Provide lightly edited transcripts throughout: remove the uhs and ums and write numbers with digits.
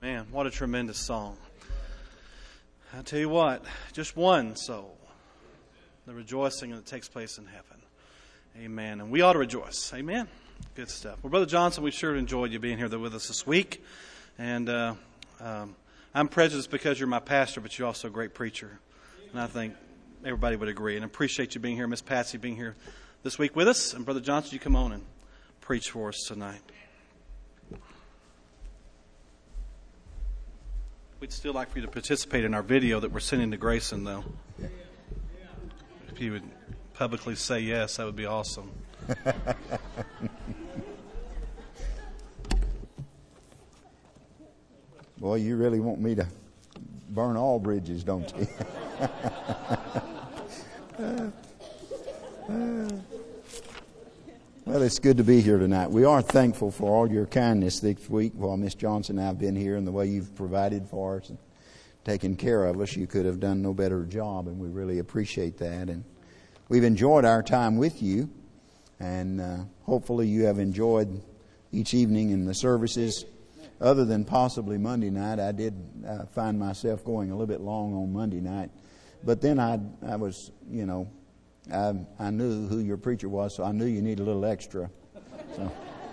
Man, what a tremendous song. I tell you what, just one soul, the rejoicing that takes place in heaven. Amen. And we ought to rejoice. Amen. Good stuff. Well, Brother Johnson, we sure enjoyed you being here with us this week. And I'm prejudiced because you're my pastor, but you're also a great preacher. And I think everybody would agree. And I appreciate you being here, Miss Patsy being here this week with us. And Brother Johnson, you come on and preach for us tonight. We'd still like for you to participate in our video that we're sending to Grayson, though. If you would publicly say yes, that would be awesome. Boy, you really want me to burn all bridges, don't you? Well, it's good to be here tonight. We are thankful for all your kindness this week while Miss Johnson and I have been here and the way you've provided for us and taken care of us. You could have done no better job, and we really appreciate that. And we've enjoyed our time with you, and hopefully you have enjoyed each evening in the services. Other than possibly Monday night, I did find myself going a little bit long on Monday night. But then I was, I knew who your preacher was, so I knew you need a little extra. So.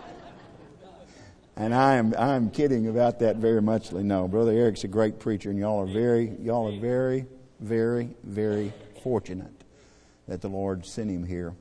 And I'm kidding about that very muchly. No, Brother Eric's a great preacher, and y'all are very, very, very fortunate that the Lord sent him here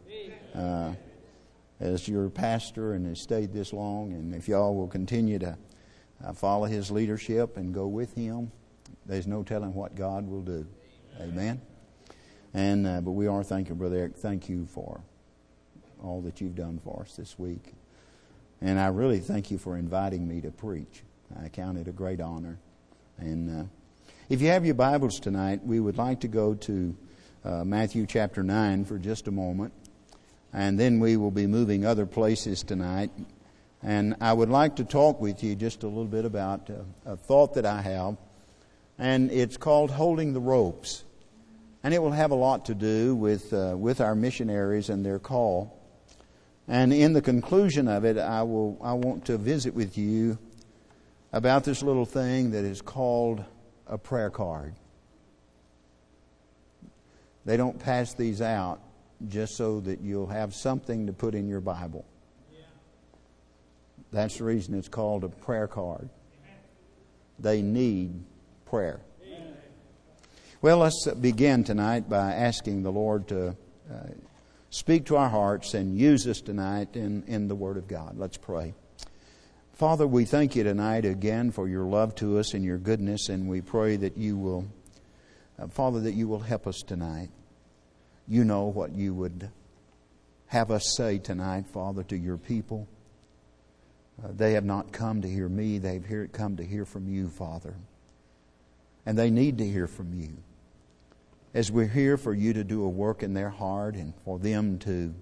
as your pastor and has stayed this long. And if y'all will continue to follow his leadership and go with him, there's no telling what God will do. Amen. And but we are thankful, Brother Eric. Thank you for all that you've done for us this week. And I really thank you for inviting me to preach. I count it a great honor. And if you have your Bibles tonight, we would like to go to Matthew chapter 9 for just a moment. And then we will be moving other places tonight. And I would like to talk with you just a little bit about a thought that I have. And it's called Holding the Ropes. And it will have a lot to do with our missionaries and their call. And in the conclusion of it, I want to visit with you about this little thing that is called a prayer card. They don't pass these out just so that you'll have something to put in your Bible. That's the reason it's called a prayer card. They need prayer. Well, let's begin tonight by asking the Lord to speak to our hearts and use us tonight in the Word of God. Let's pray. Father, we thank you tonight again for your love to us and your goodness, and we pray that you will, Father, that you will help us tonight. You know what you would have us say tonight, Father, to your people. They have not come to hear me. They've come to hear from you, Father. And they need to hear from you. As we're here for you to do a work in their heart and for them to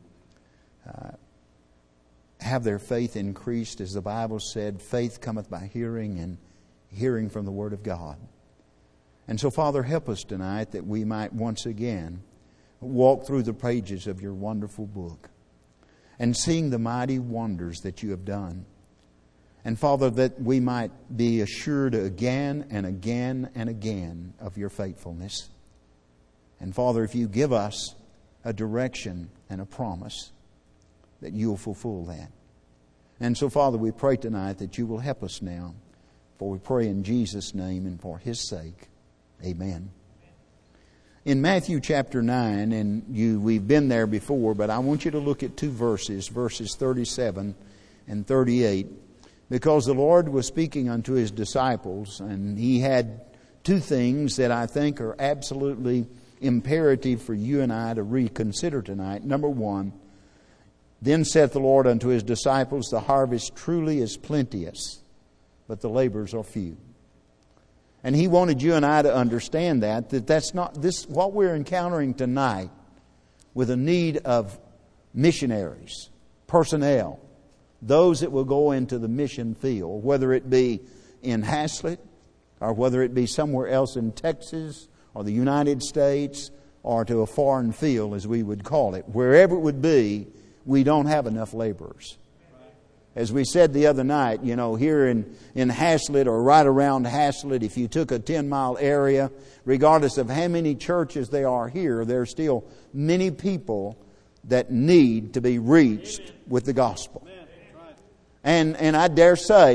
have their faith increased, as the Bible said, faith cometh by hearing, and hearing from the Word of God. And so, Father, help us tonight that we might once again walk through the pages of your wonderful book and seeing the mighty wonders that you have done. And Father, that we might be assured again and again and again of your faithfulness. And Father, if you give us a direction and a promise, that you'll fulfill that. And so, Father, we pray tonight that you will help us now. For we pray in Jesus' name and for His sake. Amen. In Matthew chapter 9, and we've been there before, but I want you to look at two verses 37 and 38. Because the Lord was speaking unto His disciples, and He had two things that I think are absolutely imperative for you and I to reconsider tonight. Number one, then saith the Lord unto His disciples, the harvest truly is plenteous, but the laborers are few. And He wanted you and I to understand that's not this what we're encountering tonight with a need of missionaries, personnel, those that will go into the mission field, whether it be in Haslett or whether it be somewhere else in Texas or the United States or to a foreign field, as we would call it. Wherever it would be, we don't have enough laborers. As we said the other night, here in Haslett or right around Haslett, if you took a 10-mile area, regardless of how many churches there are here, there are still many people that need to be reached with the gospel. And I dare say,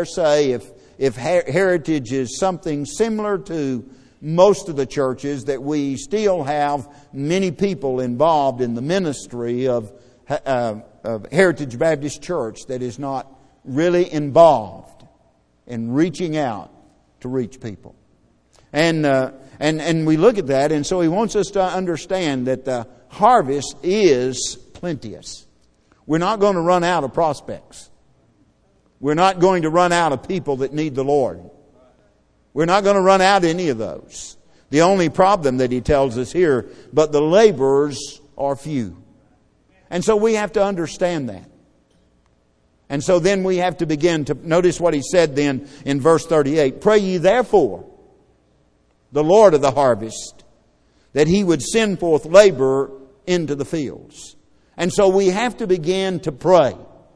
if Heritage is something similar to most of the churches, that we still have many people involved in the ministry of Heritage Baptist Church that is not really involved in reaching out to reach people. And we look at that, and so he wants us to understand that the harvest is plenteous. We're not going to run out of prospects. We're not going to run out of people that need the Lord. We're not going to run out of any of those. The only problem that he tells us here, but the laborers are few. And so we have to understand that. And so then we have to begin to notice what he said then in verse 38. Pray ye therefore the Lord of the harvest, that He would send forth labor into the fields. And so we have to begin to pray.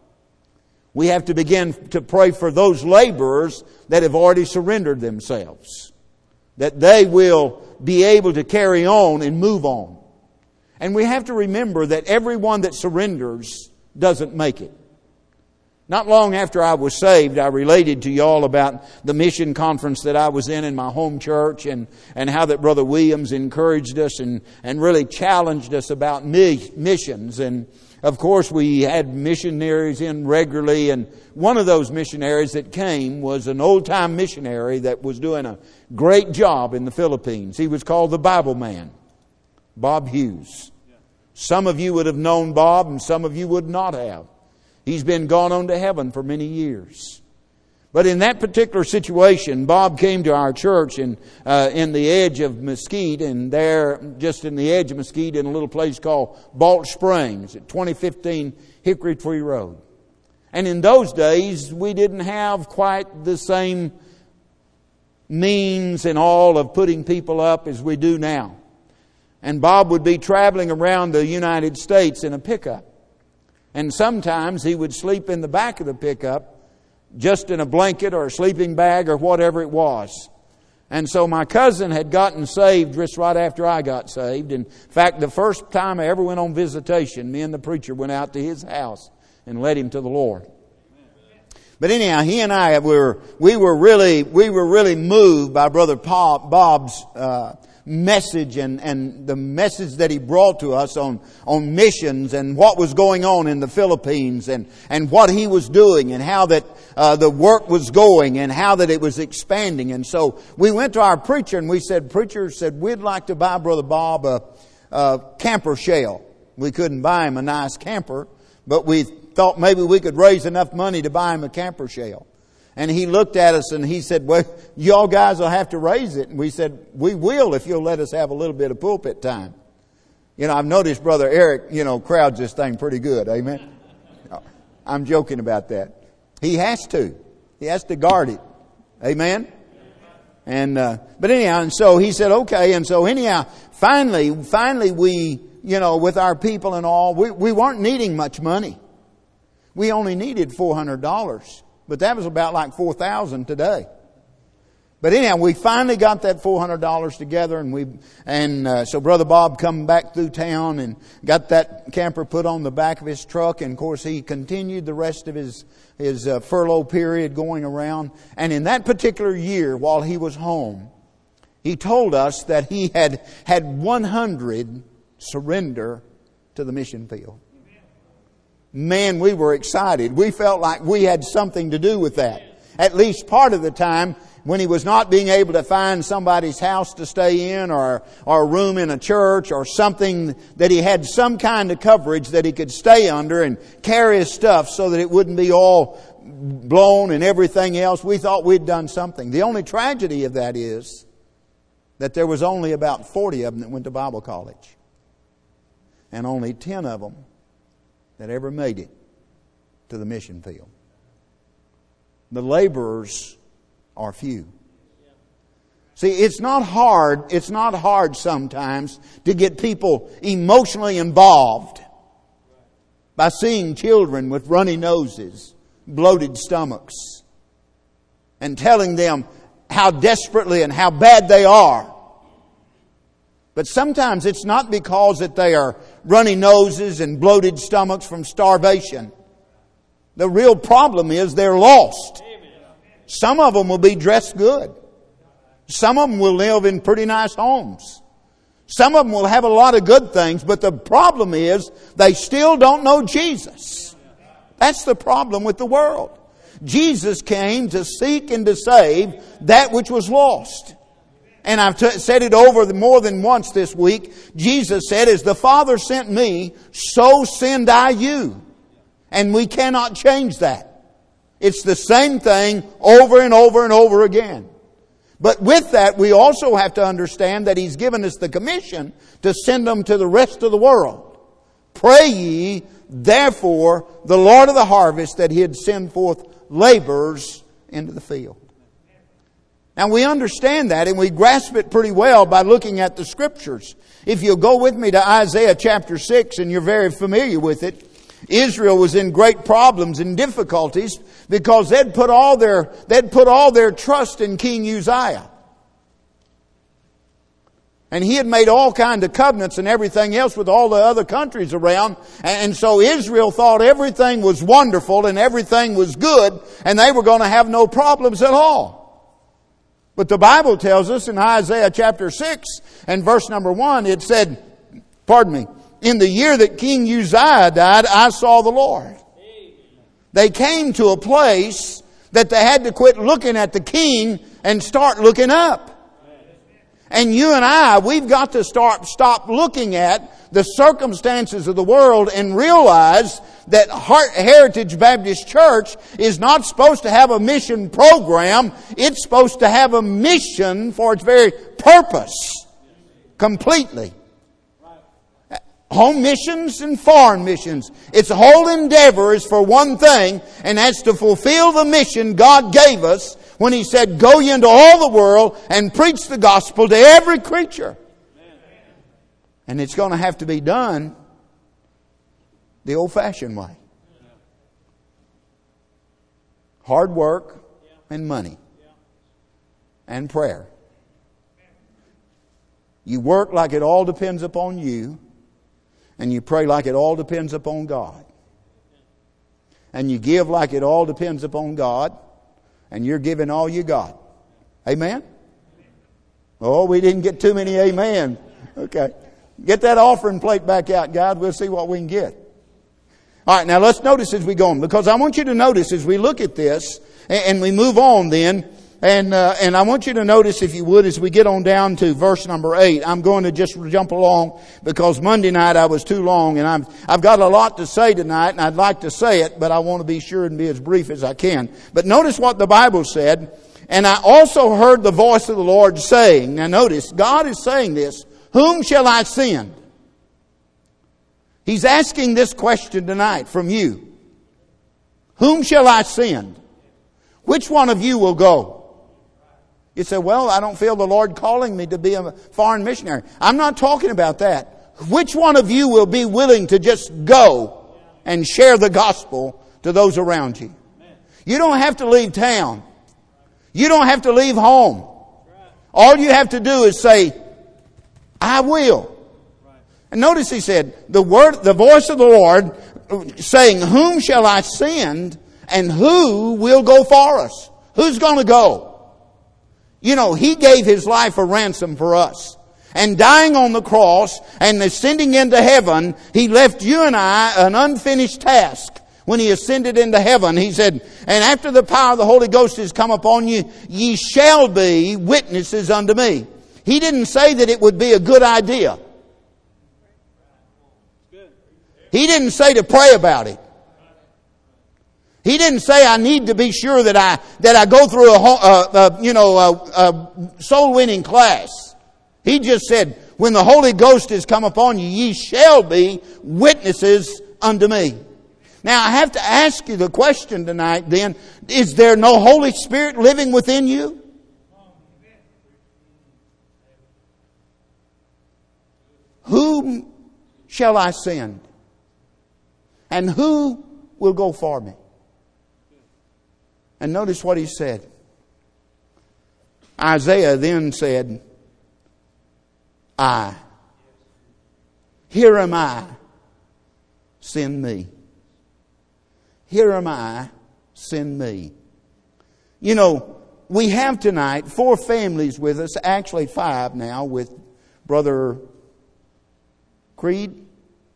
We have to begin to pray for those laborers that have already surrendered themselves, that they will be able to carry on and move on. And we have to remember that everyone that surrenders doesn't make it. Not long after I was saved, I related to you all about the mission conference that I was in my home church, and how that Brother Williams encouraged us and really challenged us about missions. And of course we had missionaries in regularly, and one of those missionaries that came was an old-time missionary that was doing a great job in the Philippines. He was called the Bible Man, Bob Hughes. Some of you would have known Bob, and some of you would not have. He's been gone on to heaven for many years. But in that particular situation, Bob came to our church in the edge of Mesquite, and there, just in the edge of Mesquite, in a little place called Balch Springs at 2015 Hickory Tree Road. And in those days, we didn't have quite the same means and all of putting people up as we do now. And Bob would be traveling around the United States in a pickup. And sometimes he would sleep in the back of the pickup, just in a blanket or a sleeping bag or whatever it was. And so my cousin had gotten saved just right after I got saved. In fact, the first time I ever went on visitation, me and the preacher went out to his house and led him to the Lord. But anyhow, he and I we were really moved by Brother Bob's message and the message that he brought to us on missions and what was going on in the Philippines and what he was doing and how that the work was going and how that it was expanding. And so we went to our preacher and we said, preacher said, we'd like to buy Brother Bob a camper shell. We couldn't buy him a nice camper, but we thought maybe we could raise enough money to buy him a camper shell. And he looked at us and he said, well, y'all guys will have to raise it. And we said, we will if you'll let us have a little bit of pulpit time. I've noticed Brother Eric, crowds this thing pretty good. Amen. I'm joking about that. He has to. He has to guard it. Amen. And, but anyhow, and so he said, okay. And so anyhow, finally we, with our people and all, we weren't needing much money. We only needed $400. But that was about like $4,000 today. But anyhow, we finally got that $400 together, and so Brother Bob come back through town and got that camper put on the back of his truck. And of course, he continued the rest of his furlough period going around. And in that particular year, while he was home, he told us that he had 100 surrender to the mission field. Man, we were excited. We felt like we had something to do with that. At least part of the time when he was not being able to find somebody's house to stay in or a room in a church or something, that he had some kind of coverage that he could stay under and carry his stuff so that it wouldn't be all blown and everything else. We thought we'd done something. The only tragedy of that is that there was only about 40 of them that went to Bible college. And only 10 of them that ever made it to the mission field. The laborers are few. See, it's not hard sometimes to get people emotionally involved by seeing children with runny noses bloated stomachs and telling them how desperately and how bad they are. But sometimes it's not because that they are runny noses and bloated stomachs from starvation. The real problem is they're lost. Some of them will be dressed good. Some of them will live in pretty nice homes. Some of them will have a lot of good things, but the problem is they still don't know Jesus. That's the problem with the world. Jesus came to seek and to save that which was lost. And I've said it over more than once this week. Jesus said, as the Father sent me, so send I you. And we cannot change that. It's the same thing over and over and over again. But with that, we also have to understand that He's given us the commission to send them to the rest of the world. Pray ye, therefore, the Lord of the harvest, that He'd send forth laborers into the field. Now we understand that and we grasp it pretty well by looking at the Scriptures. If you'll go with me to Isaiah chapter 6, and you're very familiar with it, Israel was in great problems and difficulties because they'd put all their trust in King Uzziah. And he had made all kinds of covenants and everything else with all the other countries around. And so Israel thought everything was wonderful and everything was good and they were going to have no problems at all. But the Bible tells us in Isaiah chapter 6 and verse number 1, it said, in the year that King Uzziah died, I saw the Lord. They came to a place that they had to quit looking at the king and start looking up. And you and I, we've got to stop looking at the circumstances of the world and realize that Heritage Baptist Church is not supposed to have a mission program. It's supposed to have a mission for its very purpose. Completely. Home missions and foreign missions. Its whole endeavor is for one thing, and that's to fulfill the mission God gave us when He said, go ye into all the world and preach the gospel to every creature. And it's going to have to be done the old-fashioned way. Hard work and money and prayer. You work like it all depends upon you, and you pray like it all depends upon God. And you give like it all depends upon God, and you're giving all you got. Amen? Oh, we didn't get too many amen. Okay. Get that offering plate back out, guys. We'll see what we can get. All right, now let's notice as we go on, because I want you to notice as we look at this and we move on then, and I want you to notice, if you would, as we get on down to verse number 8. I'm going to just jump along because Monday night I was too long, and I've got a lot to say tonight, and I'd like to say it, but I want to be sure and be as brief as I can. But notice what the Bible said. And I also heard the voice of the Lord saying, now notice, God is saying this, whom shall I send? He's asking this question tonight from you. Whom shall I send? Which one of you will go? You say, well, I don't feel the Lord calling me to be a foreign missionary. I'm not talking about that. Which one of you will be willing to just go and share the gospel to those around you? You don't have to leave town. You don't have to leave home. All you have to do is say, I will. And notice he said, the voice of the Lord saying, whom shall I send, and who will go for us? Who's going to go? You know, He gave His life a ransom for us. And dying on the cross and ascending into heaven, He left you and I an unfinished task. When He ascended into heaven, He said, and after the power of the Holy Ghost has come upon you, ye shall be witnesses unto me. He didn't say that it would be a good idea. He didn't say to pray about it. He didn't say I need to be sure that I go through a soul winning class. He just said, when the Holy Ghost has come upon you, ye shall be witnesses unto me. Now I have to ask you the question tonight then, is there no Holy Spirit living within you? Whom shall I send? And who will go for me? And notice what he said. Isaiah then said, I. Here am I. Send me. Here am I. Send me. You know, we have tonight 4 families with us, actually 5 now, with Brother Quill?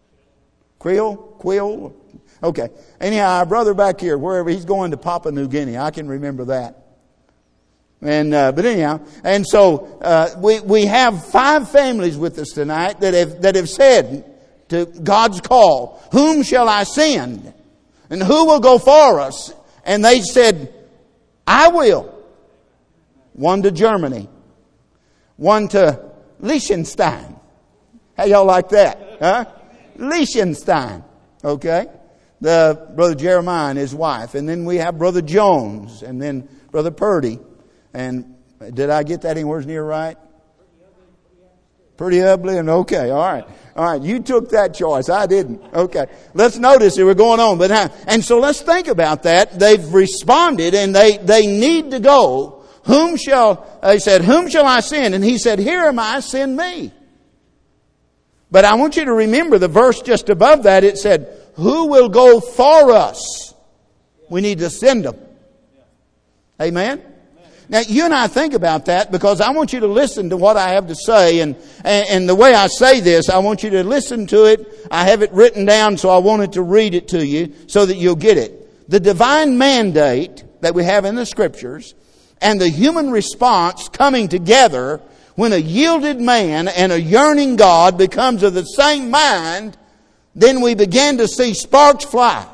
Okay. Anyhow, our brother back here, wherever he's going to Papua New Guinea, I can remember that. And but anyhow, and so we have 5 families with us tonight that have said to God's call, whom shall I send? And who will go for us? And they said, I will. One to Germany. One to Liechtenstein. How y'all like that? Huh? Liechtenstein. Okay? The Brother Jeremiah and his wife. And then we have Brother Jones. And then Brother Purdy. And did I get that anywhere near right? Pretty ugly and okay. All right. All right. You took that choice. I didn't. Okay. Let's notice that we're going on. And so let's think about that. They've responded and they need to go. They said, whom shall I send? And he said, here am I, send me. But I want you to remember the verse just above that. It said, who will go for us? We need to send them. Amen? Now, you and I think about that because I want you to listen to what I have to say. And the way I say this, I want you to listen to it. I have it written down, so I wanted to read it to you so that you'll get it. The divine mandate that we have in the Scriptures and the human response coming together when a yielded man and a yearning God becomes of the same mind, then we begin to see sparks fly.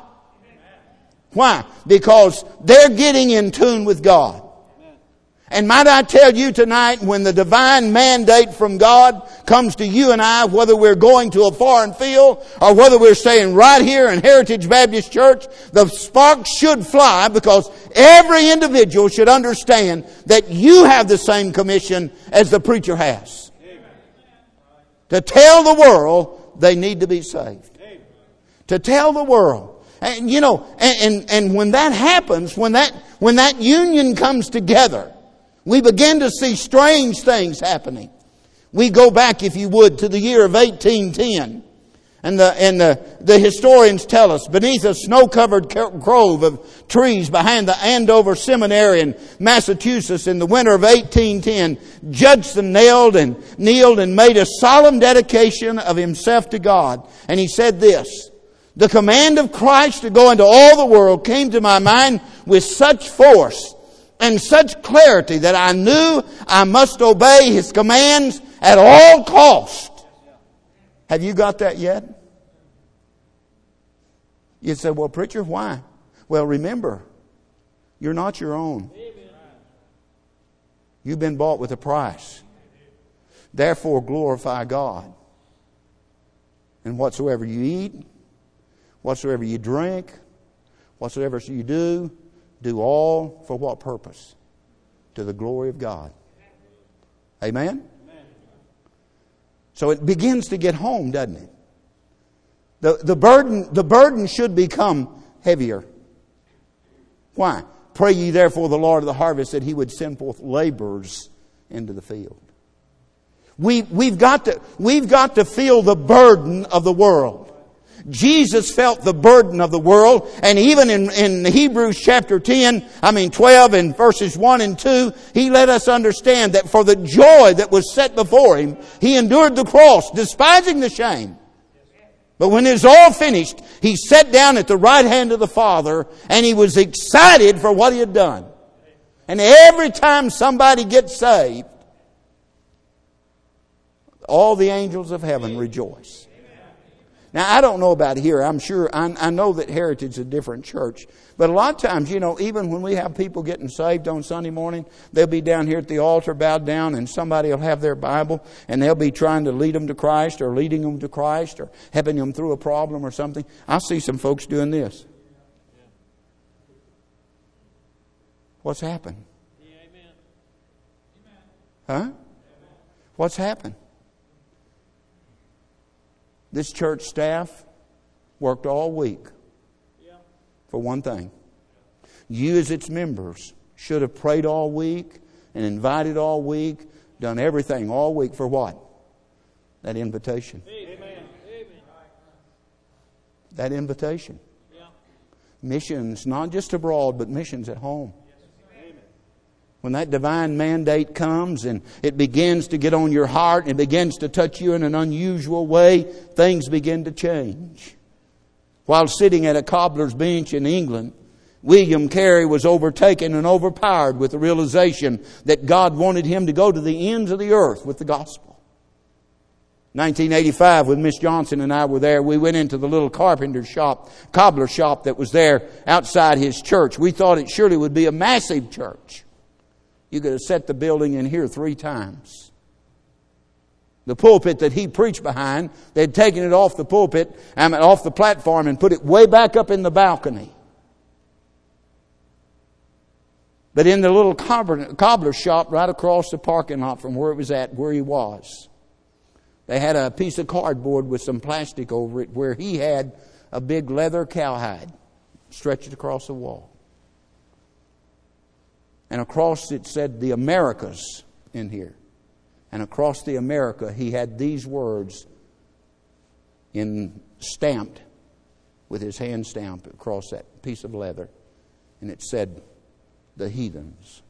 Why? Because they're getting in tune with God. And might I tell you tonight, when the divine mandate from God comes to you and I, whether we're going to a foreign field or whether we're staying right here in Heritage Baptist Church, the sparks should fly because every individual should understand that you have the same commission as the preacher has. Amen. To tell the world they need to be saved. Amen. To tell the world. And you know, and when that happens, when that union comes together, we begin to see strange things happening. We go back, if you would, to the year of 1810. And the historians tell us, beneath a snow-covered grove of trees behind the Andover Seminary in Massachusetts in the winter of 1810, Judson kneeled and made a solemn dedication of himself to God. And he said this, the command of Christ to go into all the world came to my mind with such force and such clarity that I knew I must obey His commands at all cost. Have you got that yet? You say, well, preacher, why? Well, remember, you're not your own. You've been bought with a price. Therefore, glorify God. And whatsoever you eat, whatsoever you drink, whatsoever you do all for what purpose? To the glory of God. Amen? So it begins to get home, doesn't it? The burden should become heavier. Why? Pray ye therefore the Lord of the harvest that He would send forth laborers into the field. We've got to feel the burden of the world. Jesus felt the burden of the world, and even in Hebrews chapter 12 and verses 1 and 2, He let us understand that for the joy that was set before Him, He endured the cross, despising the shame. But when it was all finished, He sat down at the right hand of the Father, and He was excited for what He had done. And every time somebody gets saved, all the angels of heaven rejoice. Now, I don't know about here. I'm sure, I know that Heritage is a different church. But a lot of times, even when we have people getting saved on Sunday morning, they'll be down here at the altar, bowed down, and somebody will have their Bible, and they'll be trying to lead them to Christ, or leading them to Christ, or helping them through a problem or something. I see some folks doing this. What's happened? Huh? What's happened? This church staff worked all week for one thing. You as its members should have prayed all week and invited all week, done everything all week for what? That invitation. Amen. That invitation. Missions, not just abroad, but missions at home. When that divine mandate comes and it begins to get on your heart and it begins to touch you in an unusual way, things begin to change. While sitting at a cobbler's bench in England, William Carey was overtaken and overpowered with the realization that God wanted him to go to the ends of the earth with the gospel. 1985, when Miss Johnson and I were there, we went into the little cobbler shop that was there outside his church. We thought it surely would be a massive church. You could have set the building in here 3 times. The pulpit that he preached behind, they'd taken it off the pulpit, off the platform, and put it way back up in the balcony. But in the little cobbler shop right across the parking lot from where it was at, where he was, they had a piece of cardboard with some plastic over it where he had a big leather cowhide stretched across the wall. And across it said the Americas in here. And across the America he had these words stamped with his hand stamped across that piece of leather. And it said, the heathens.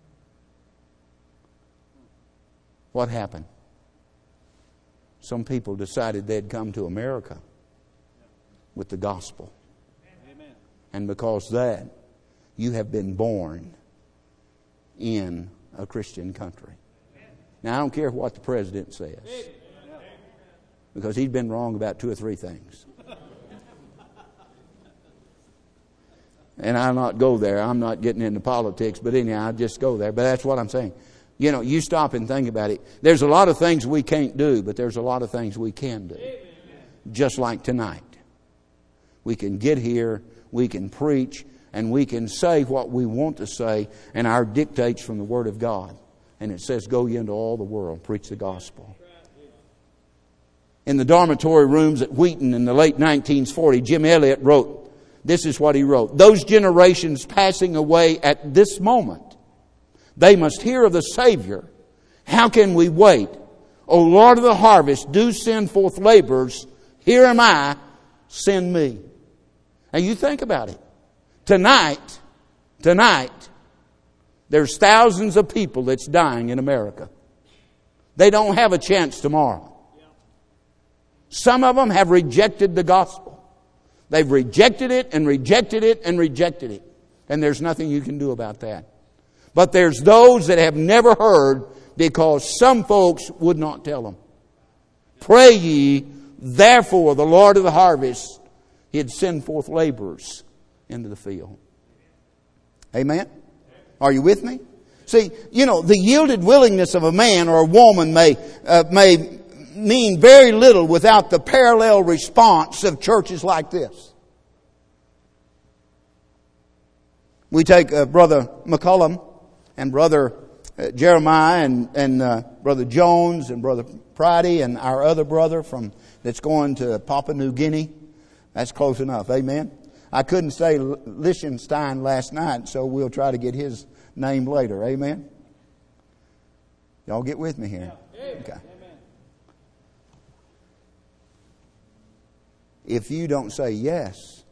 What happened? Some people decided they'd come to America with the gospel. Amen. And because of that, you have been born in a Christian country. Now, I don't care what the president says, because he's been wrong about 2 or 3 things. And I'll not go there. I'm not getting into politics, but anyhow, I'll just go there. But that's what I'm saying. You know, you stop and think about it. There's a lot of things we can't do, but there's a lot of things we can do. Just like tonight. We can get here, we can preach, and we can say what we want to say, and our dictates from the Word of God. And it says, go ye into all the world, preach the gospel. In the dormitory rooms at Wheaton in the late 1940s, Jim Elliot wrote, this is what he wrote. Those generations passing away at this moment, they must hear of the Savior. How can we wait? O Lord of the harvest, do send forth laborers. Here am I, send me. And you think about it. Tonight, there's thousands of people that's dying in America. They don't have a chance tomorrow. Some of them have rejected the gospel. They've rejected it and rejected it and rejected it. And there's nothing you can do about that. But there's those that have never heard because some folks would not tell them. Pray ye, therefore, the Lord of the harvest, He'd send forth laborers into the field. Amen? Are you with me? See, you know, the yielded willingness of a man or a woman may mean very little without the parallel response of churches like this. We take Brother McCullum and Brother Jeremiah and Brother Jones and Brother Priddy and our other brother that's going to Papua New Guinea. That's close enough. Amen. I couldn't say Liechtenstein last night, so we'll try to get his name later. Amen. Y'all get with me here. Okay. If you don't say yes,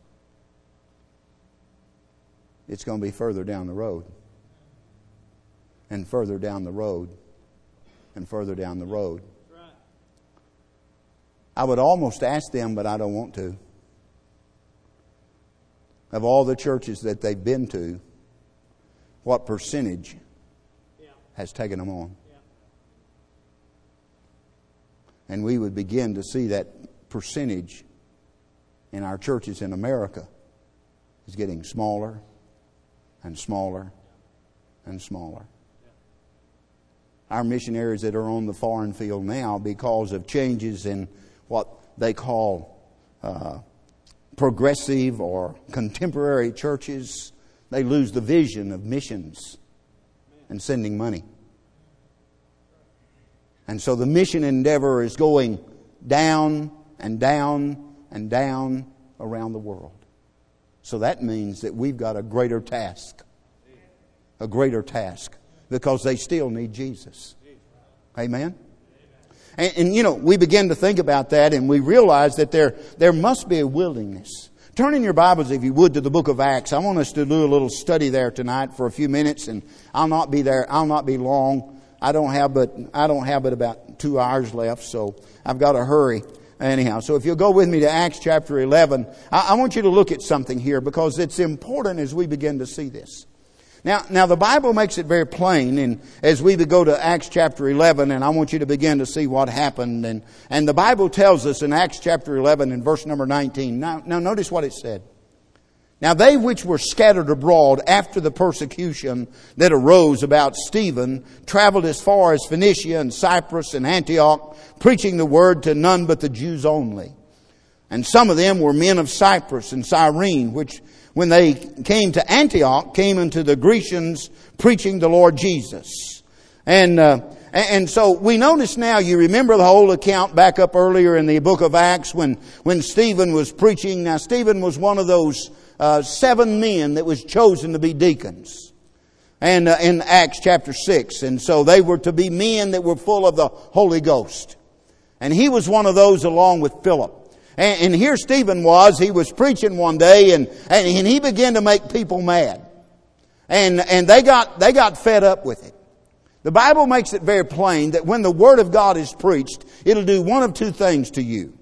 it's going to be further down the road. And further down the road. And further down the road. I would almost ask them, but I don't want to. Of all the churches that they've been to, what percentage has taken them on? And we would begin to see that percentage in our churches in America is getting smaller and smaller and smaller. Our missionaries that are on the foreign field now, because of changes in what they call progressive or contemporary churches, they lose the vision of missions and sending money. And so the mission endeavor is going down and down and down around the world. So that means that we've got a greater task. A greater task. Because they still need Jesus. Amen? And you know, we begin to think about that and we realize that there must be a willingness. Turn in your Bibles, if you would, to the book of Acts. I want us to do a little study there tonight for a few minutes, and I'll not be there. I'll not be long. I don't have but about 2 hours left, so I've got to hurry. Anyhow, so if you'll go with me to Acts chapter 11, I want you to look at something here because it's important as we begin to see this. Now the Bible makes it very plain, and as we go to Acts chapter 11, and I want you to begin to see what happened, and the Bible tells us in Acts chapter 11 in verse number 19. Now notice what it said. Now they which were scattered abroad after the persecution that arose about Stephen traveled as far as Phoenicia and Cyprus and Antioch, preaching the word to none but the Jews only. And some of them were men of Cyprus and Cyrene, which when they came to Antioch, came unto the Grecians preaching the Lord Jesus. And so we notice now, you remember the whole account back up earlier in the book of Acts when Stephen was preaching. Now Stephen was one of those 7 men that was chosen to be deacons. And in Acts chapter 6. And so they were to be men that were full of the Holy Ghost. And he was one of those along with Philip. And here Stephen he was preaching one day and he began to make people mad. And they got fed up with it. The Bible makes it very plain that when the Word of God is preached, it'll do one of two things to you.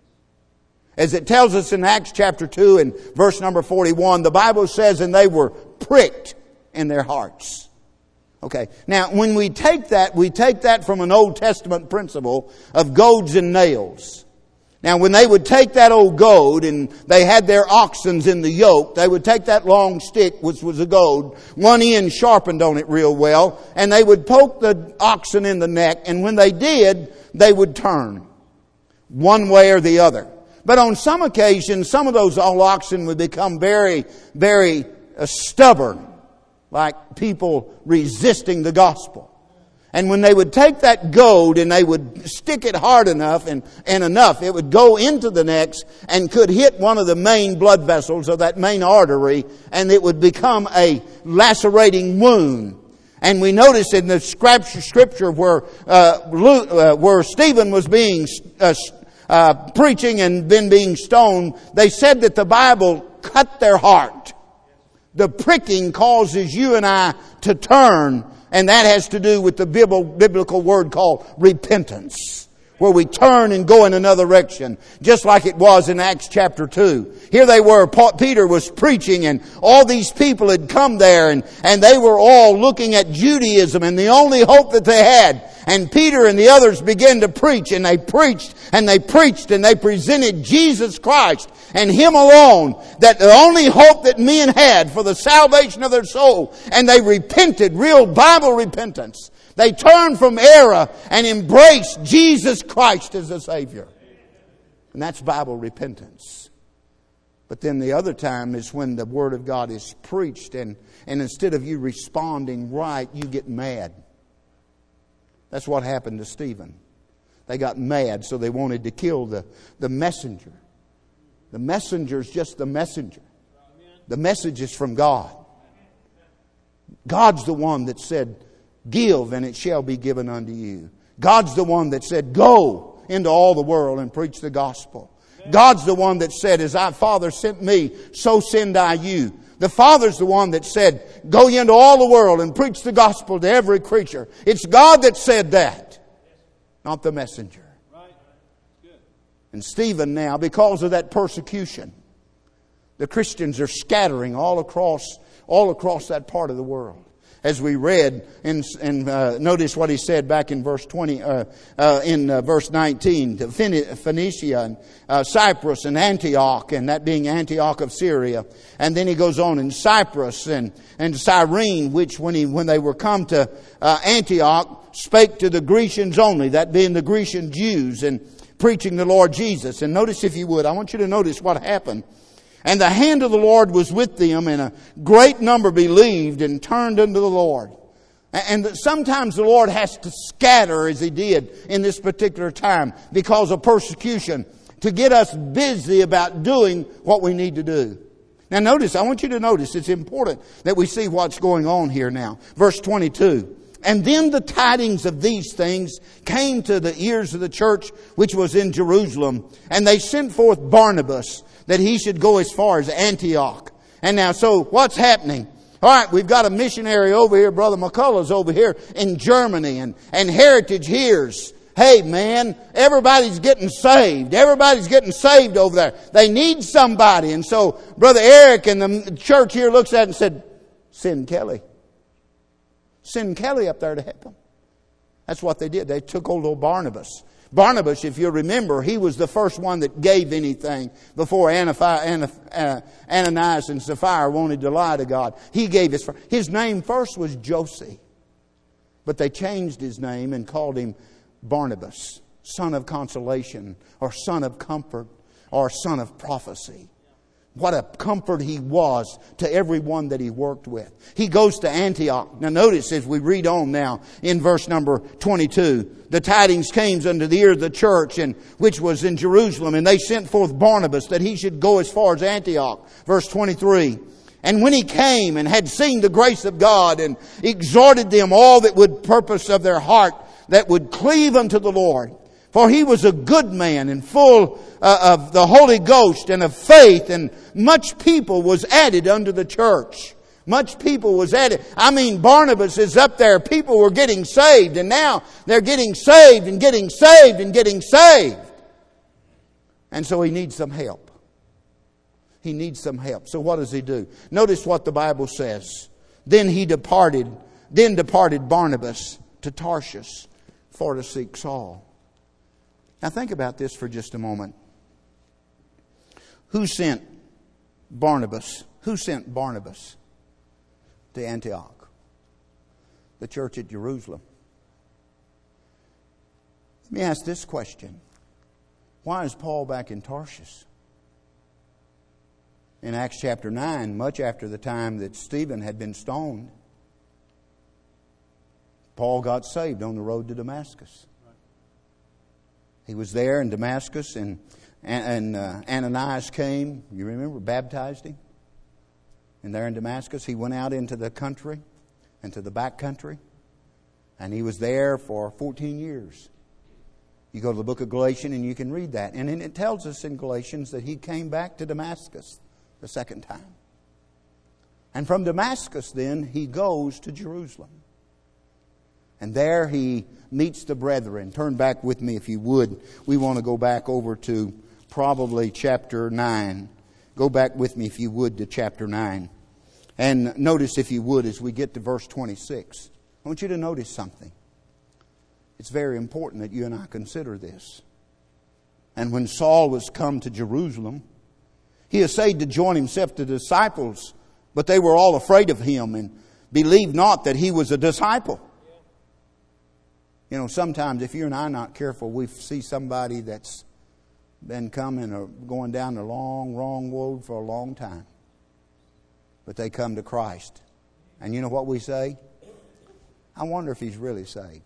As it tells us in Acts chapter 2 and verse number 41, the Bible says, and they were pricked in their hearts. Okay. Now, when we take that from an Old Testament principle of goads and nails. Now, when they would take that old goad and they had their oxens in the yoke, they would take that long stick, which was a goad, one end sharpened on it real well, and they would poke the oxen in the neck, and when they did, they would turn one way or the other. But on some occasions, some of those old oxen would become very, very stubborn, like people resisting the gospel. And when they would take that goad and they would stick it hard enough and enough, it would go into the neck and could hit one of the main blood vessels of that main artery, and it would become a lacerating wound. And we notice in the scripture where Stephen was being preaching and then being stoned, they said that the Bible cut their heart. The pricking causes you and I to turn. And that has to do with the biblical word called repentance, where we turn and go in another direction, just like it was in Acts chapter 2. Here they were, Peter was preaching, and all these people had come there, and they were all looking at Judaism and the only hope that they had. And Peter and the others began to preach, and they preached, and they preached, and they presented Jesus Christ and Him alone, that the only hope that men had for the salvation of their soul. And they repented, real Bible repentance. They turned from error and embraced Jesus Christ as the Savior. And that's Bible repentance. But then the other time is when the Word of God is preached, and instead of you responding right, you get mad. That's what happened to Stephen. They got mad, so they wanted to kill the messenger. The messenger's just the messenger. The message is from God. God's the one that said, give and it shall be given unto you. God's the one that said, go into all the world and preach the gospel. God's the one that said, as our Father sent me, so send I you. The Father's the one that said, go into all the world and preach the gospel to every creature. It's God that said that, not the messenger. And Stephen now, because of that persecution, the Christians are scattering all across that part of the world. As we read, and notice what he said back in verse 20, verse 19, to Phoenicia and Cyprus and Antioch, and that being Antioch of Syria. And then he goes on in Cyprus and Cyrene, which when they were come to Antioch, spake to the Grecians only, that being the Grecian Jews, and preaching the Lord Jesus. And notice, if you would, I want you to notice what happened. And the hand of the Lord was with them, and a great number believed and turned unto the Lord. And sometimes the Lord has to scatter, as He did in this particular time, because of persecution, to get us busy about doing what we need to do. Now notice, I want you to notice, it's important that we see what's going on here now. Verse 22. And then the tidings of these things came to the ears of the church which was in Jerusalem. And they sent forth Barnabas that he should go as far as Antioch. And now, so what's happening? All right, we've got a missionary over here. Brother McCullough's over here in Germany. And Heritage hears, hey man, everybody's getting saved. Everybody's getting saved over there. They need somebody. And so Brother Eric and the church here looks at it and said, send Kelly. Send Kelly up there to help them. That's what they did. They took old Barnabas. Barnabas, if you remember, he was the first one that gave anything before Ananias and Sapphira wanted to lie to God. He gave his name first was Josie. But they changed his name and called him Barnabas, son of consolation, or son of comfort, or son of prophecy. What a comfort he was to everyone that he worked with. He goes to Antioch. Now notice as we read on now in verse number 22. The tidings came unto the ear of the church, and which was in Jerusalem, and they sent forth Barnabas that he should go as far as Antioch. Verse 23. And when he came and had seen the grace of God and exhorted them all that would purpose of their heart that would cleave unto the Lord. For he was a good man and full of the Holy Ghost and of faith, and much people was added unto the church. Much people was added. I mean, Barnabas is up there. People were getting saved, and now they're getting saved and getting saved and getting saved. And so he needs some help. He needs some help. So what does he do? Notice what the Bible says. Then departed Barnabas to Tarshish for to seek Saul. Now think about this for just a moment. Who sent Barnabas? Who sent Barnabas to Antioch? The church at Jerusalem. Let me ask this question. Why is Paul back in Tarshish? In Acts chapter 9, much after the time that Stephen had been stoned, Paul got saved on the road to Damascus. He was there in Damascus, and Ananias came, you remember, baptized him. And there in Damascus, he went out into the country, into the back country, and he was there for 14 years. You go to the book of Galatians and you can read that. And it tells us in Galatians that he came back to Damascus the second time. And from Damascus then, he goes to Jerusalem. And there he meets the brethren. Turn back with me if you would. We want to go back over to probably chapter 9. Go back with me if you would to chapter 9. And notice if you would as we get to verse 26. I want you to notice something. It's very important that you and I consider this. And when Saul was come to Jerusalem, he essayed to join himself to the disciples, but they were all afraid of him and believed not that he was a disciple. You know, sometimes if you and I are not careful, we see somebody that's been coming or going down the long, wrong road for a long time. But they come to Christ. And you know what we say? I wonder if he's really saved.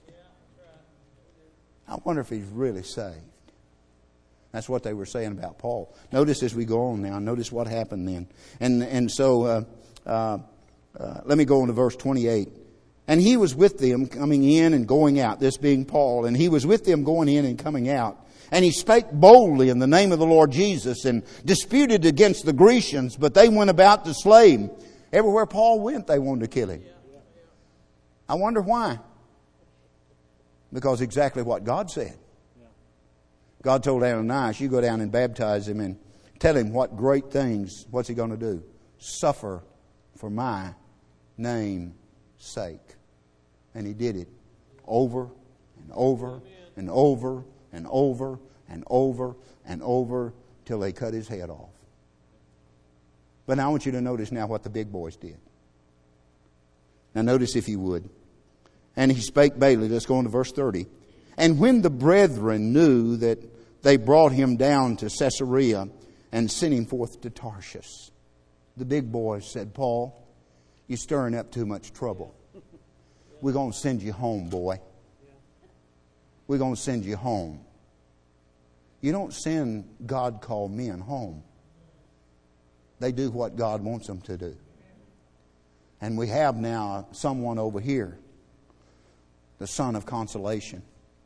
I wonder if he's really saved. That's what they were saying about Paul. Notice as we go on now. Notice what happened then. And so let me go on to verse 28. And he was with them coming in and going out, this being Paul. And he was with them going in and coming out. And he spake boldly in the name of the Lord Jesus and disputed against the Grecians, but they went about to slay him. Everywhere Paul went, they wanted to kill him. I wonder why. Because exactly what God said. God told Ananias, you go down and baptize him and tell him what great things, what's he going to do? Suffer for my name's sake. And he did it over and over and over and over and over and over till they cut his head off. But now I want you to notice now what the big boys did. Now notice if you would. And he spake boldly. Let's go on to verse 30. And when the brethren knew that they brought him down to Caesarea and sent him forth to Tarshish, the big boys said, Paul, you're stirring up too much trouble. We're going to send you home, boy. We're going to send you home. You don't send God-called men home. they do what God wants them to do. And we have now someone over here, the son of consolation.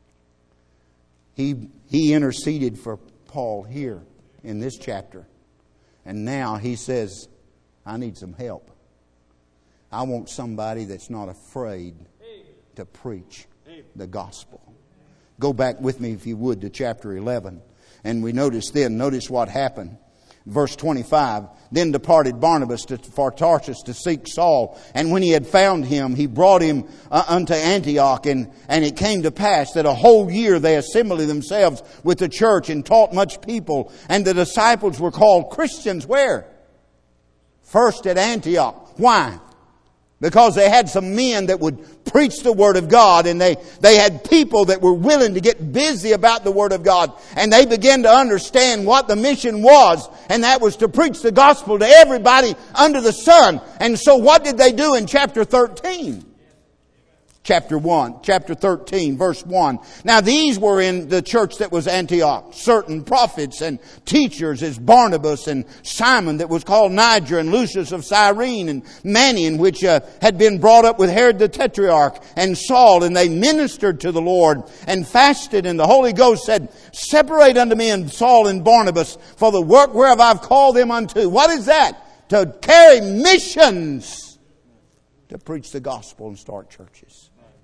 He interceded for Paul here in this chapter. And now he says, I need some help. I want somebody that's not afraid to preach the gospel. Go back with me, if you would, to chapter 11. And we notice what happened. Verse 25, then departed Barnabas for Tarsus to seek Saul. And when he had found him, he brought him unto Antioch. And it came to pass that a whole year they assembled themselves with the church and taught much people. And the disciples were called Christians where? First at Antioch. Why? Because they had some men that would preach the Word of God, and they had people that were willing to get busy about the Word of God. And they began to understand what the mission was, and that was to preach the gospel to everybody under the sun. And so what did they do in chapter 13? Chapter 13, verse 1. Now these were in the church that was Antioch, certain prophets and teachers as Barnabas and Simon that was called Niger and Lucius of Cyrene and Manaen, which had been brought up with Herod the Tetrarch, and Saul. And they ministered to the Lord and fasted, and the Holy Ghost said, separate unto me Saul and Barnabas for the work whereof I've called them unto. What is that? To carry missions, to preach the gospel and start churches.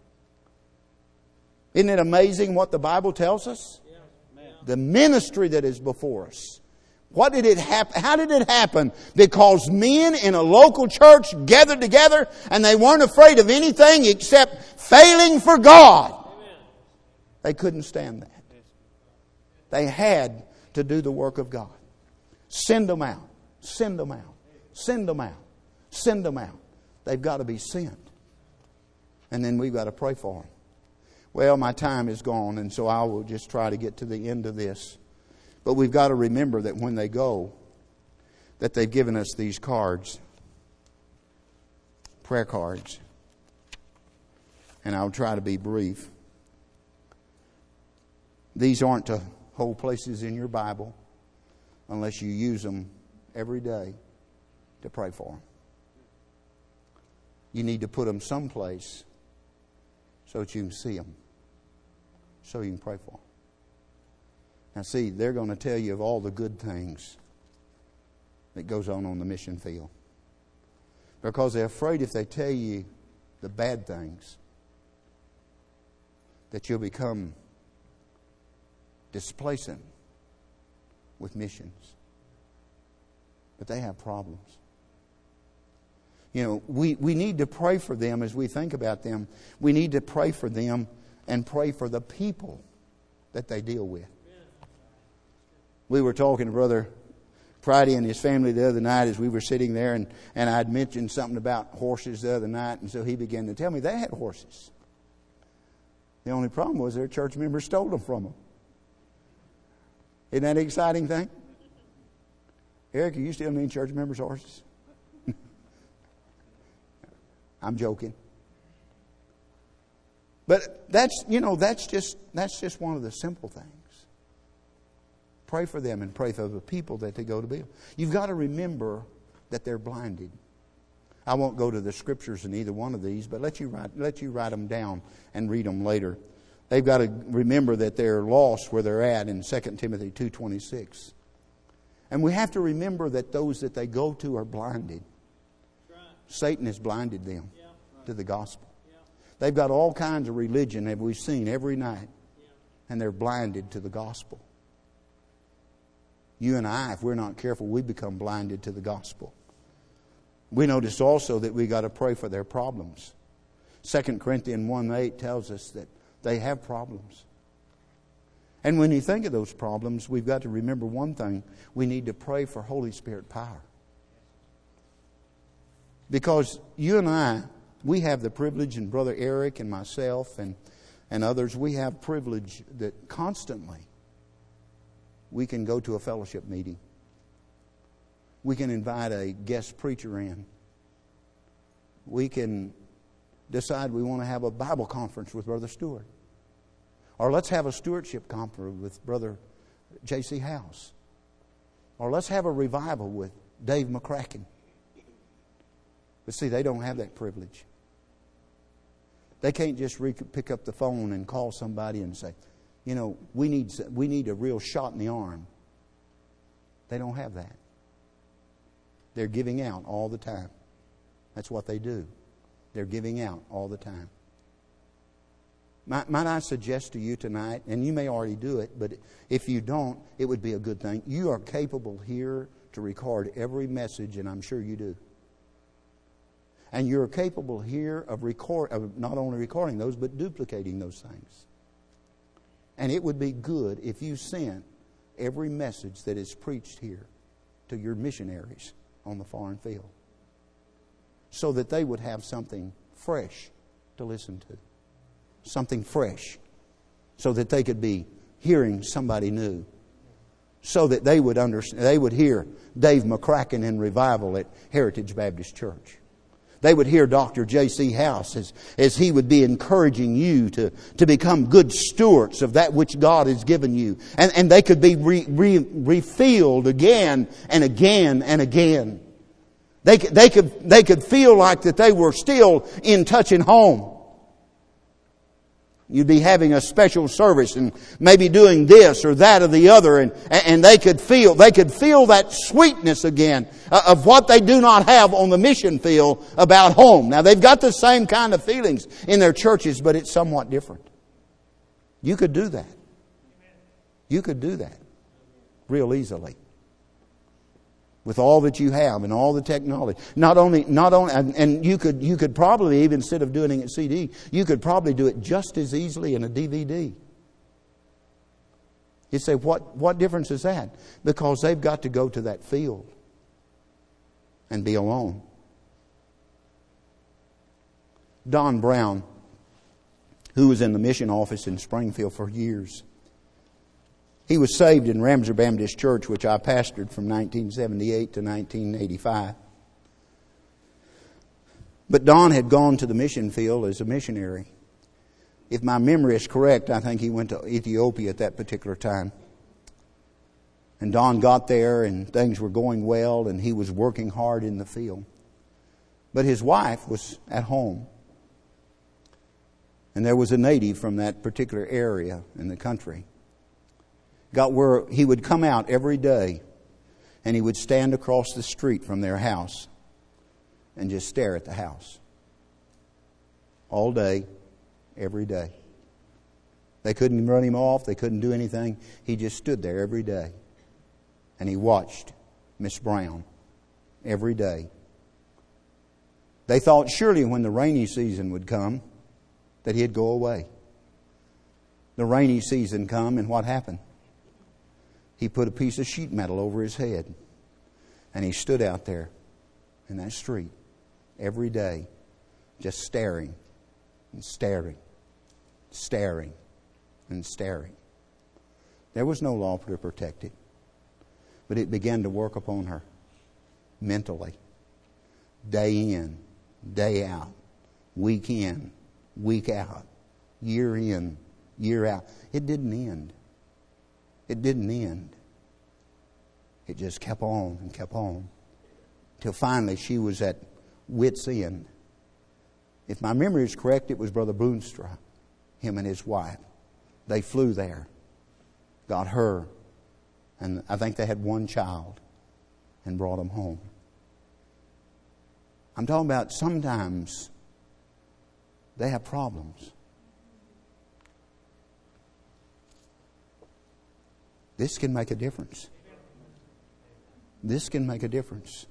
Isn't it amazing what the Bible tells us? The ministry that is before us. What did it happen? How did it happen? Because men in a local church gathered together and they weren't afraid of anything except failing for God. They couldn't stand that. They had to do the work of God. Send them out. Send them out. Send them out. Send them out. They've got to be sent. And then we've got to pray for them. Well, my time is gone, and so I will just try to get to the end of this. But we've got to remember that when they go, that they've given us these cards, prayer cards. And I'll try to be brief. These aren't to hold places in your Bible unless you use them every day to pray for them. You need to put them someplace so that you can see them, so you can pray for them. Now see, they're going to tell you of all the good things that goes on the mission field. Because they're afraid if they tell you the bad things, that you'll become displacent with missions. But they have problems. You know, we need to pray for them as we think about them. We need to pray for them and pray for the people that they deal with. We were talking to Brother Friday and his family the other night as we were sitting there, and I'd mentioned something about horses the other night, and so he began to tell me they had horses. The only problem was their church members stole them from them. Isn't that an exciting thing? Eric, you still need church members' horses? I'm joking. But that's just one of the simple things. Pray for them and pray for the people that they go to build. You've got to remember that they're blinded. I won't go to the scriptures in either one of these, but let you write them down and read them later. They've got to remember that they're lost where they're at in 2 Timothy 2:26. And we have to remember that those that they go to are blinded. Satan has blinded them to the gospel. They've got all kinds of religion that we've seen every night, and they're blinded to the gospel. You and I, if we're not careful, we become blinded to the gospel. We notice also that we got to pray for their problems. 2 Corinthians 1:8 tells us that they have problems. And when you think of those problems, we've got to remember one thing. We need to pray for Holy Spirit power. Because you and I, we have the privilege, and Brother Eric and myself and others, we have privilege that constantly we can go to a fellowship meeting. We can invite a guest preacher in. We can decide we want to have a Bible conference with Brother Stewart. Or let's have a stewardship conference with Brother J.C. House. Or let's have a revival with Dave McCracken. But see, they don't have that privilege. They can't just pick up the phone and call somebody and say, you know, we need a real shot in the arm. They don't have that. They're giving out all the time. That's what they do. They're giving out all the time. Might I suggest to you tonight, and you may already do it, but if you don't, it would be a good thing. You are capable here to record every message, and I'm sure you do. And you're capable here of not only recording those, but duplicating those things. And it would be good if you sent every message that is preached here to your missionaries on the foreign field, so that they would have something fresh to listen to. Something fresh, so that they could be hearing somebody new, so that they would understand. They would hear Dave McCracken in revival at Heritage Baptist Church. They would hear Dr. J.C. House as he would be encouraging you to become good stewards of that which God has given you, and they could be refilled again and again and again. They could feel like that they were still in touch and home. You'd be having a special service and maybe doing this or that or the other, and they could feel that sweetness again of what they do not have on the mission field about home. Now they've got the same kind of feelings in their churches, but it's somewhat different. You could do that. You could do that real easily. With all that you have and all the technology. Not only, and you could probably, even instead of doing it at CD, you could probably do it just as easily in a DVD. You say, what difference is that? Because they've got to go to that field and be alone. Don Brown, who was in the mission office in Springfield for years, he was saved in Ramsey Baptist Church, which I pastored from 1978 to 1985. But Don had gone to the mission field as a missionary. If my memory is correct, I think he went to Ethiopia at that particular time. And Don got there and things were going well and he was working hard in the field. But his wife was at home. And there was a native from that particular area in the country. Got where he would come out every day and he would stand across the street from their house and just stare at the house. All day, every day. They couldn't run him off. They couldn't do anything. He just stood there every day. And he watched Miss Brown every day. They thought surely when the rainy season would come that he'd go away. The rainy season come, and what happened? He put a piece of sheet metal over his head and he stood out there in that street every day just staring and staring, staring and staring. There was no law to protect it, but it began to work upon her mentally, day in, day out, week in, week out, year in, year out. It didn't end. It didn't end. It just kept on and kept on. Till finally she was at wit's end. If my memory is correct, it was Brother Boonstra, him and his wife. They flew there, got her, and I think they had one child, and brought them home. I'm talking about sometimes they have problems. This can make a difference. This can make a difference.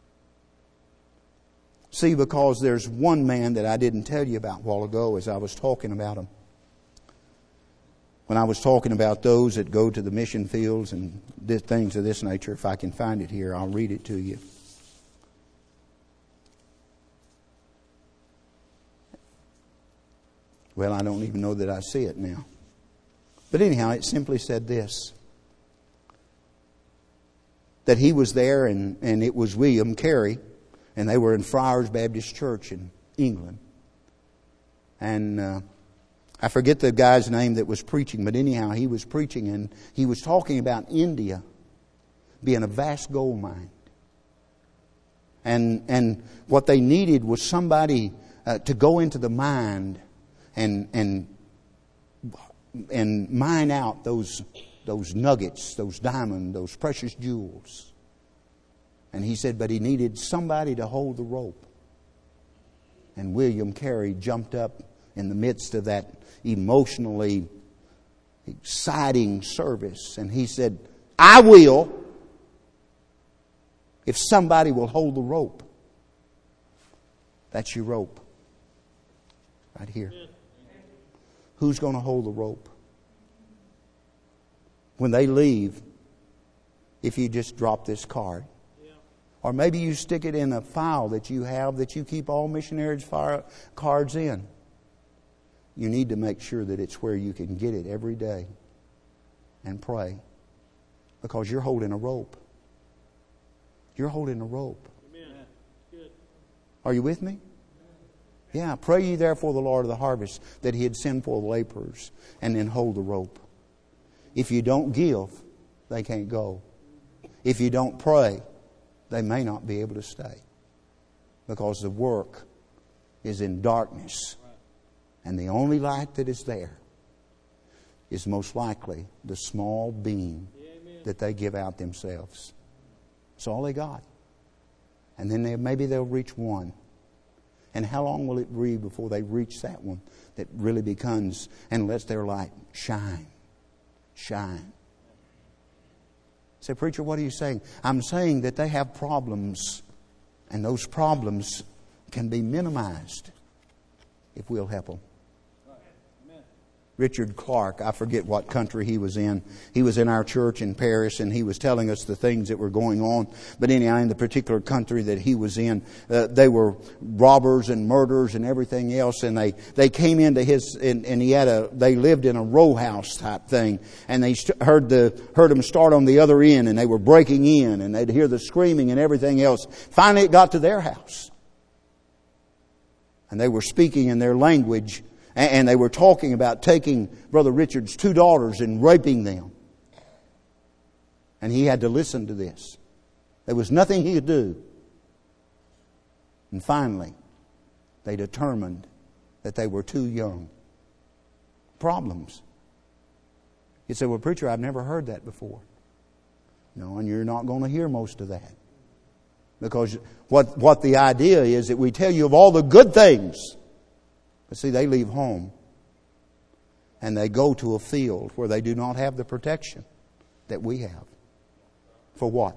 See, because there's one man that I didn't tell you about a while ago as I was talking about him. When I was talking about those that go to the mission fields and things of this nature, if I can find it here, I'll read it to you. Well, I don't even know that I see it now. But anyhow, it simply said this. That he was there, and it was William Carey, and they were in Friars Baptist Church in England. And I forget the guy's name that was preaching, but anyhow, he was preaching, and he was talking about India being a vast gold mine. And what they needed was somebody to go into the mind and mine out those nuggets, those diamonds, those precious jewels. And he said, but he needed somebody to hold the rope. And William Carey jumped up in the midst of that emotionally exciting service. And he said, I will, if somebody will hold the rope. That's your rope. Right here. Who's going to hold the rope? When they leave, if you just drop this card. Or maybe you stick it in a file that you have that you keep all missionaries' cards in. You need to make sure that it's where you can get it every day and pray. Because you're holding a rope. You're holding a rope. Amen. Good. Are you with me? Yeah. Pray ye therefore the Lord of the harvest that He'd send forth laborers, and then hold the rope. If you don't give, they can't go. If you don't pray, they may not be able to stay. Because the work is in darkness. And the only light that is there is most likely the small beam that they give out themselves. That's all they got. And then maybe they'll reach one. And how long will it be before they reach that one that really becomes and lets their light shine? Shine. Say, preacher, what are you saying? I'm saying that they have problems, and those problems can be minimized if we'll help them. Richard Clark, I forget what country he was in. He was in our church in Paris, and he was telling us the things that were going on. But anyhow, in the particular country that he was in, they were robbers and murderers and everything else. And they came into his, and they lived in a row house type thing. And they heard them start on the other end, and they were breaking in, and they'd hear the screaming and everything else. Finally, it got to their house, and they were speaking in their language. And they were talking about taking Brother Richard's 2 daughters and raping them. And he had to listen to this. There was nothing he could do. And finally, they determined that they were too young. Problems. You say, well, preacher, I've never heard that before. No, and you're not going to hear most of that. Because what the idea is that we tell you of all the good things. But see, they leave home and they go to a field where they do not have the protection that we have. For what?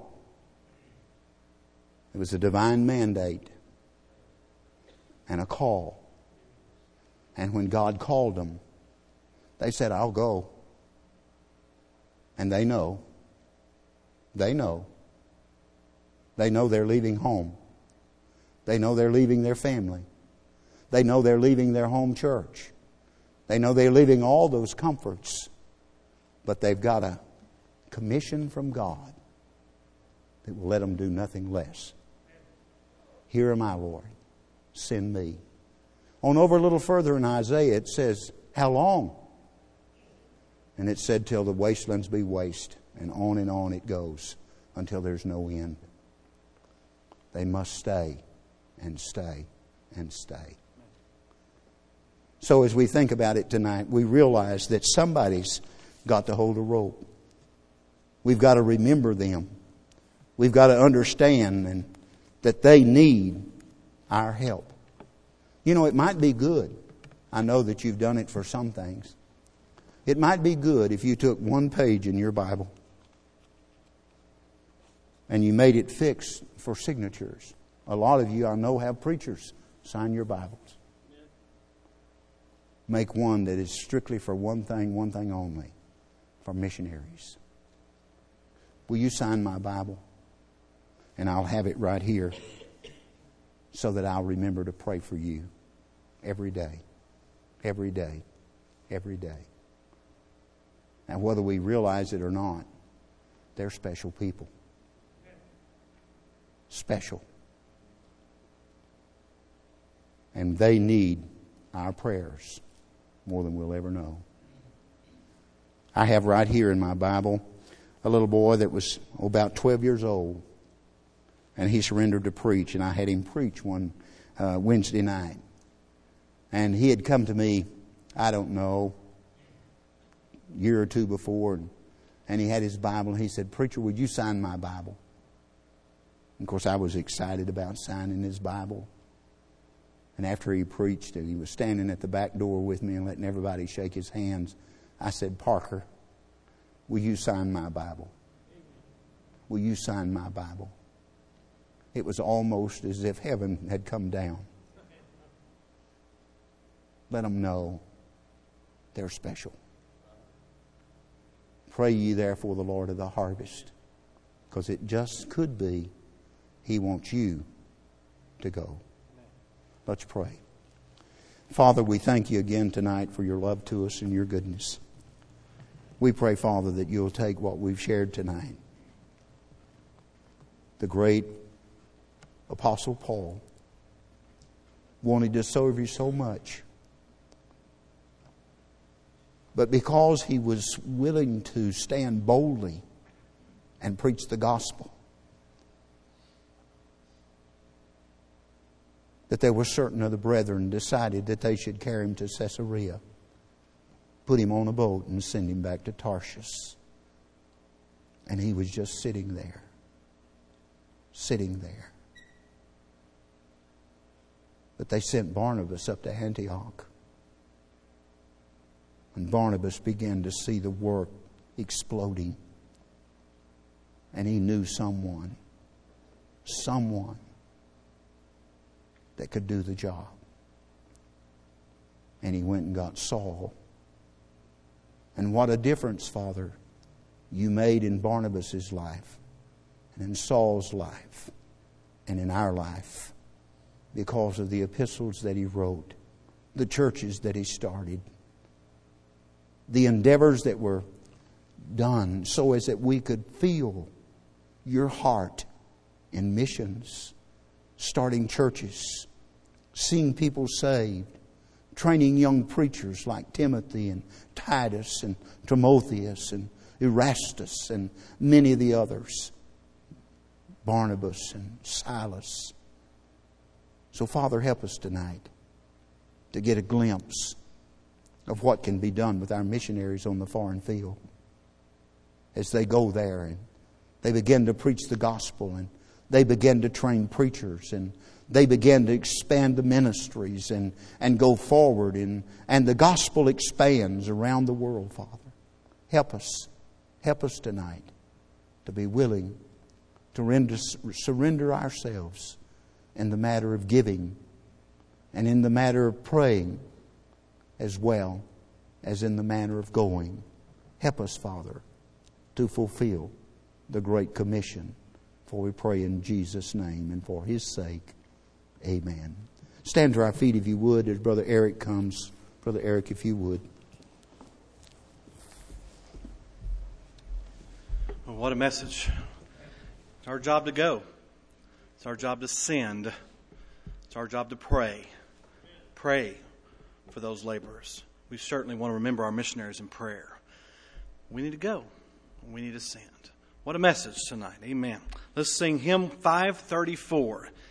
It was a divine mandate and a call. And when God called them, they said, I'll go. And they know. They know. They know they're leaving home. They know they're leaving their family. They know they're leaving their home church. They know they're leaving all those comforts. But they've got a commission from God that will let them do nothing less. Here am I, Lord. Send me. On over a little further in Isaiah, it says, how long? And it said, till the wastelands be waste. And on it goes until there's no end. They must stay and stay and stay. So as we think about it tonight, we realize that somebody's got to hold a rope. We've got to remember them. We've got to understand that they need our help. You know, it might be good. I know that you've done it for some things. It might be good if you took one page in your Bible and you made it fixed for signatures. A lot of you, I know, have preachers sign your Bibles. Make one that is strictly for one thing only, for missionaries. Will you sign my Bible? And I'll have it right here so that I'll remember to pray for you every day, every day, every day. And whether we realize it or not, they're special people. Special. And they need our prayers more than we'll ever know. I have right here in my Bible a little boy that was about 12 years old. and he surrendered to preach. And I had him preach one Wednesday night. And he had come to me, I don't know, a year or two before, and he had his Bible, and he said, "Preacher, would you sign my Bible?" And of course, I was excited about signing his Bible. And after he preached, and he was standing at the back door with me and letting everybody shake his hands, I said, "Parker, will you sign my Bible? Will you sign my Bible?" It was almost as if heaven had come down. Let them know they're special. Pray ye therefore the Lord of the harvest, because it just could be He wants you to go. Let's pray. Father, we thank you again tonight for your love to us and your goodness. We pray, Father, that you'll take what we've shared tonight. The great Apostle Paul wanted to serve you so much. But because he was willing to stand boldly and preach the gospel, that there were certain of the brethren decided that they should carry him to Caesarea, put him on a boat and send him back to Tarshish. And he was just sitting there. But they sent Barnabas up to Antioch. And Barnabas began to see the work exploding. And he knew someone that could do the job. And he went and got Saul. And what a difference, Father, you made in Barnabas' life and in Saul's life and in our life because of the epistles that he wrote, the churches that he started, the endeavors that were done so as that we could feel your heart in missions, starting churches, seeing people saved, training young preachers like Timothy and Titus and Timotheus and Erastus and many of the others, Barnabas and Silas. So, Father, help us tonight to get a glimpse of what can be done with our missionaries on the foreign field as they go there and they begin to preach the gospel and they begin to train preachers and they begin to expand the ministries and go forward and the gospel expands around the world, Father. Help us tonight to be willing to surrender ourselves in the matter of giving and in the matter of praying as well as in the manner of going. Help us, Father, to fulfill the Great Commission. For we pray in Jesus' name and for His sake. Amen. Stand to our feet if you would as Brother Eric comes. Brother Eric, if you would. Well, what a message. It's our job to go. It's our job to send. It's our job to pray. Pray for those laborers. We certainly want to remember our missionaries in prayer. We need to go. We need to send. What a message tonight. Amen. Let's sing hymn 534.